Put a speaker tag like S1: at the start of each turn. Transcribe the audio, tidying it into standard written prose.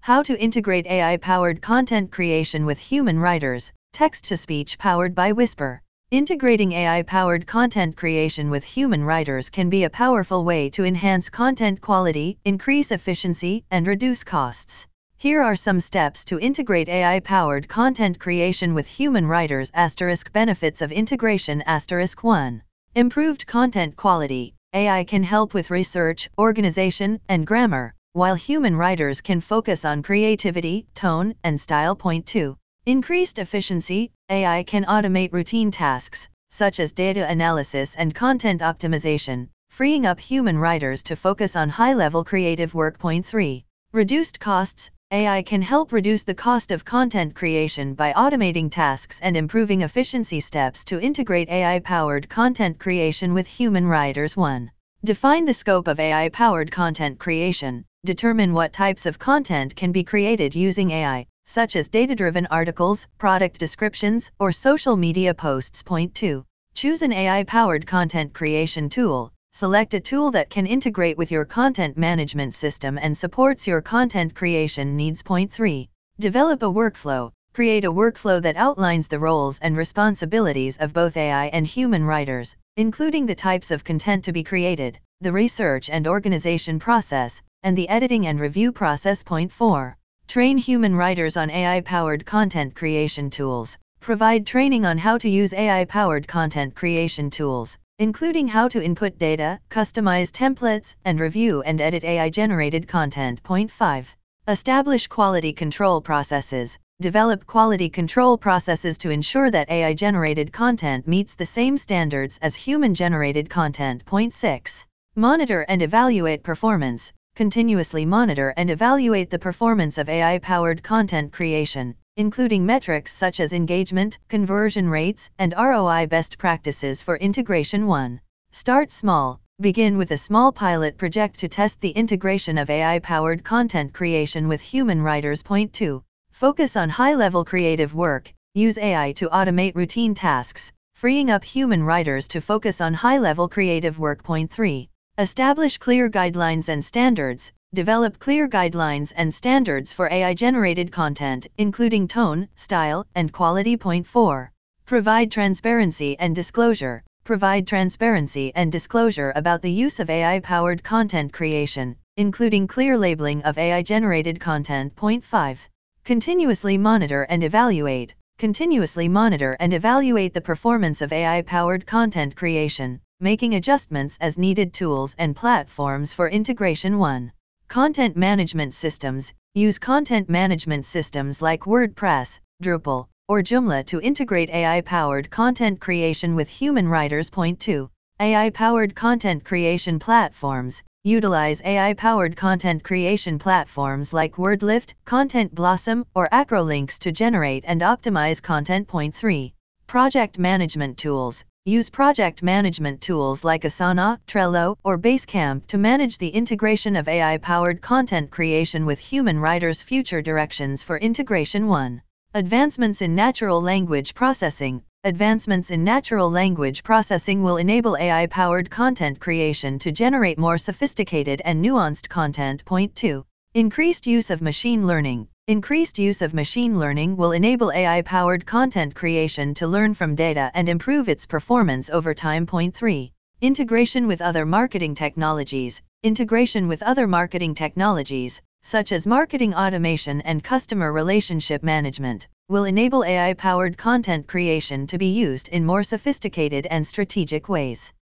S1: How to integrate AI-powered content creation with human writers, text-to-speech powered by Whisper. Integrating AI-powered content creation with human writers can be a powerful way to enhance content quality, increase efficiency, and reduce costs. Here are some steps to integrate AI-powered content creation with human writers. Benefits of integration. 1. Improved content quality. AI can help with research, organization, and grammar, while human writers can focus on creativity, tone, and style. 2. Increased efficiency. AI can automate routine tasks, such as data analysis and content optimization, freeing up human writers to focus on high-level creative work. 3. Reduced costs. AI can help reduce the cost of content creation by automating tasks and improving efficiency. Steps to integrate AI-powered content creation with human writers. 1. Define the scope of AI-powered content creation. Determine what types of content can be created using AI, such as data-driven articles, product descriptions, or social media posts. 2. Choose an AI-powered content creation tool. Select a tool that can integrate with your content management system and supports your content creation needs. 3. Develop a workflow. Create a workflow that outlines the roles and responsibilities of both AI and human writers, including the types of content to be created, the research and organization process, and the editing and review process. 4. Train human writers on AI-powered content creation tools. Provide training on how to use AI-powered content creation tools, including how to input data, customize templates, and review and edit AI-generated content. 5. Establish quality control processes. Develop quality control processes to ensure that AI-generated content meets the same standards as human-generated content. 6. Monitor and evaluate performance. Continuously monitor and evaluate the performance of AI-powered content creation, including metrics such as engagement, conversion rates, and ROI. Best practices for integration. 1. Start small. Begin with a small pilot project to test the integration of AI-powered content creation with human writers. 2. Focus on high-level creative work. Use AI to automate routine tasks, freeing up human writers to focus on high-level creative work. 3. Establish clear guidelines and standards. Develop clear guidelines and standards for AI-generated content, including tone, style, and quality. 4. Provide transparency and disclosure. Provide transparency and disclosure about the use of AI-powered content creation, including clear labeling of AI-generated content. 5. Continuously monitor and evaluate. Continuously monitor and evaluate the performance of AI-powered content creation, making adjustments as needed. Tools and platforms for integration. 1. Content management systems. Use content management systems like WordPress, Drupal, or Joomla to integrate AI-powered content creation with human writers. 2. AI-powered content creation platforms. Utilize AI-powered content creation platforms like WordLift, Content Blossom, or Acrolinks to generate and optimize content. 3. Project management tools. Use project management tools like Asana, Trello, or Basecamp to manage the integration of AI-powered content creation with human writers. Future directions for integration. 1. Advancements in natural language processing. Advancements in natural language processing will enable AI-powered content creation to generate more sophisticated and nuanced content. 2. Increased use of machine learning. Increased use of machine learning will enable AI-powered content creation to learn from data and improve its performance over time. 3. Integration with other marketing technologies. Integration with other marketing technologies, such as marketing automation and customer relationship management, will enable AI-powered content creation to be used in more sophisticated and strategic ways.